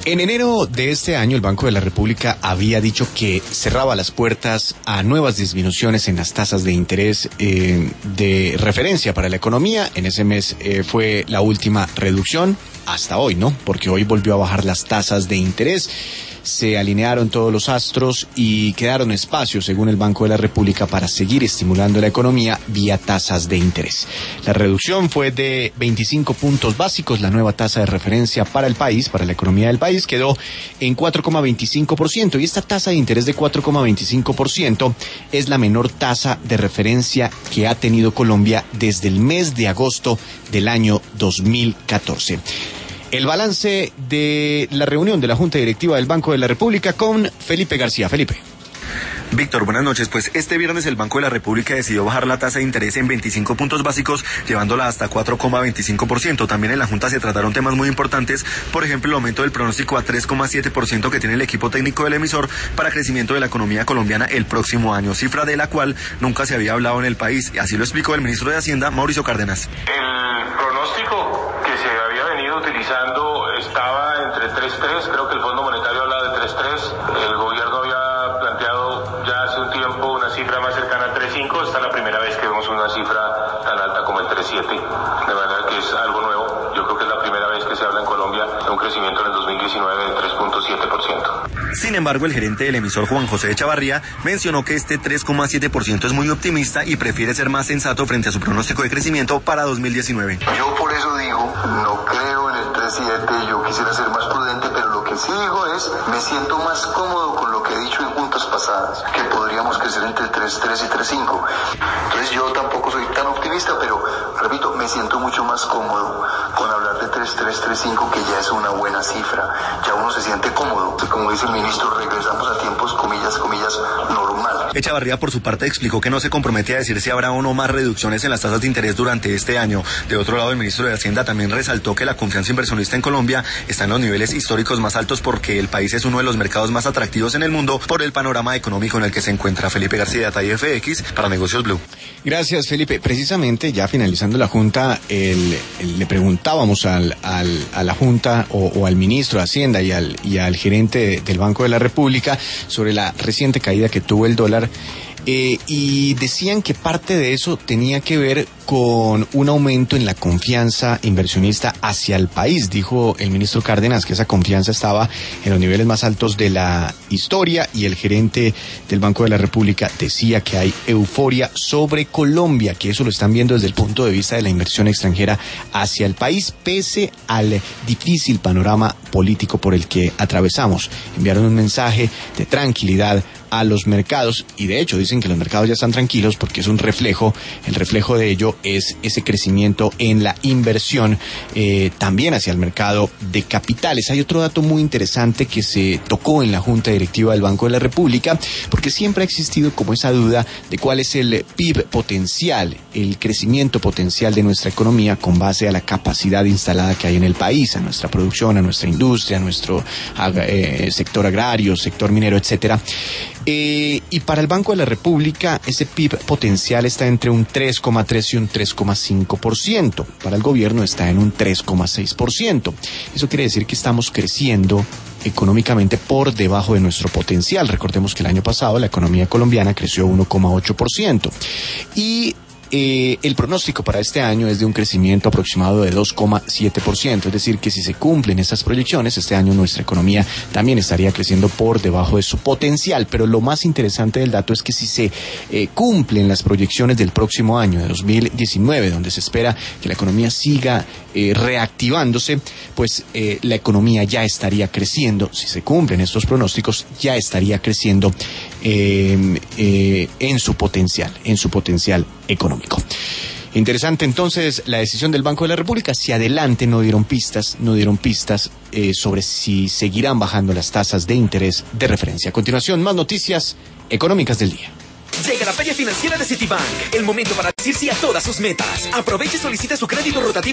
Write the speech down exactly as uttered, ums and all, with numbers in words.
En enero de este año, el Banco de la República había dicho que cerraba las puertas a nuevas disminuciones en las tasas de interés eh, de referencia para la economía. En ese mes eh, fue la última reducción, hasta hoy, ¿no? Porque hoy volvió a bajar las tasas de interés. Se alinearon todos los astros y quedaron espacios, según el Banco de la República, para seguir estimulando la economía vía tasas de interés. La reducción fue de veinticinco puntos básicos. La nueva tasa de referencia para el país, para la economía del país, quedó en cuatro coma veinticinco por ciento. Y esta tasa de interés de cuatro coma veinticinco por ciento es la menor tasa de referencia que ha tenido Colombia desde el mes de agosto del año dos mil catorce. El balance de la reunión de la Junta Directiva del Banco de la República con Felipe García. Felipe. Víctor, buenas noches. Pues este viernes el Banco de la República decidió bajar la tasa de interés en veinticinco puntos básicos, llevándola hasta cuatro coma veinticinco por ciento. También en la Junta se trataron temas muy importantes, por ejemplo, el aumento del pronóstico a tres coma siete por ciento que tiene el equipo técnico del emisor para crecimiento de la economía colombiana el próximo año, cifra de la cual nunca se había hablado en el país. Y así lo explicó el ministro de Hacienda, Mauricio Cárdenas. El pronóstico que se había venido utilizando estaba entre tres coma tres, creo que el Fondo Monetario hablaba de tres coma tres, el gobierno había planteado ya hace un tiempo una cifra más cercana a tres coma cinco, esta es la primera vez que vemos una cifra tan alta como el tres coma siete, de manera que es algo nuevo. Yo creo que es la primera vez que se habla en Colombia de un crecimiento en el dos mil diecinueve del tres coma siete por ciento. Sin embargo, el gerente del emisor, Juan José Echavarría, mencionó que este tres coma siete por ciento es muy optimista y prefiere ser más sensato frente a su pronóstico de crecimiento para dos mil diecinueve. Yo por eso digo, no creo en el tres coma siete, yo quisiera ser más prudente, pero lo que sí digo es, me siento más cómodo con lo que he dicho en juntas pasadas, que podríamos crecer entre el tres coma tres y tres coma cinco. Entonces yo tampoco soy tan optimista, pero repito, me siento mucho más cómodo con hablar de tres coma tres, tres coma cinco, que ya es una buena cifra, ya uno se siente cómodo. Como dice el ministro, regresamos a tiempos, comillas, comillas, normal. Echavarría, por su parte, explicó que no se compromete a decir si habrá o no más reducciones en las tasas de interés durante este año. De otro lado, el ministro de Hacienda también resaltó que la confianza inversionista en Colombia está en los niveles históricos más altos porque el país es uno de los mercados más atractivos en el mundo por el panorama económico en el que se encuentra. Felipe García, T I F X, para Negocios Blue. Gracias, Felipe. Precisamente, ya finalizando la Junta, el, el, le preguntábamos al, al, a la Junta o, o al ministro de Hacienda y al, y al gerente de, del Banco de la República sobre la reciente caída que tuvo el dólar. Eh, y decían que parte de eso tenía que ver con un aumento en la confianza inversionista hacia el país. Dijo el ministro Cárdenas que esa confianza estaba en los niveles más altos de la historia, y el gerente del Banco de la República decía que hay euforia sobre Colombia, que eso lo están viendo desde el punto de vista de la inversión extranjera hacia el país, pese al difícil panorama político por el que atravesamos. Enviaron un mensaje de tranquilidad a los mercados, y de hecho dicen que los mercados ya están tranquilos porque es un reflejo, el reflejo de ello es ese crecimiento en la inversión eh, también hacia el mercado de capitales. Hay otro dato muy interesante que se tocó en la Junta Directiva del Banco de la República, porque siempre ha existido como esa duda de cuál es el P I B potencial, el crecimiento potencial de nuestra economía con base a la capacidad instalada que hay en el país, a nuestra producción, a nuestra industria, a nuestro eh, sector agrario, sector minero, etcétera. Eh, y para el Banco de la República ese P I B potencial está entre un tres coma tres y un tres coma cinco por ciento. Para el gobierno está en un tres coma seis por ciento. Eso quiere decir que estamos creciendo económicamente por debajo de nuestro potencial. Recordemos que el año pasado la economía colombiana creció uno coma ocho por ciento. Y Eh, el pronóstico para este año es de un crecimiento aproximado de dos coma siete por ciento, es decir, que si se cumplen esas proyecciones, este año nuestra economía también estaría creciendo por debajo de su potencial. Pero lo más interesante del dato es que si se eh, cumplen las proyecciones del próximo año, de dos mil diecinueve, donde se espera que la economía siga eh, reactivándose, pues eh, la economía ya estaría creciendo. Si se cumplen estos pronósticos, ya estaría creciendo eh, eh, en su potencial, en su potencial económico. Interesante entonces la decisión del Banco de la República. Hacia adelante no dieron pistas, no dieron pistas eh, sobre si seguirán bajando las tasas de interés de referencia. A continuación, más noticias económicas del día. Llega la Feria Financiera de Citibank, el momento para decir sí a todas sus metas. Aproveche y solicite su crédito rotativo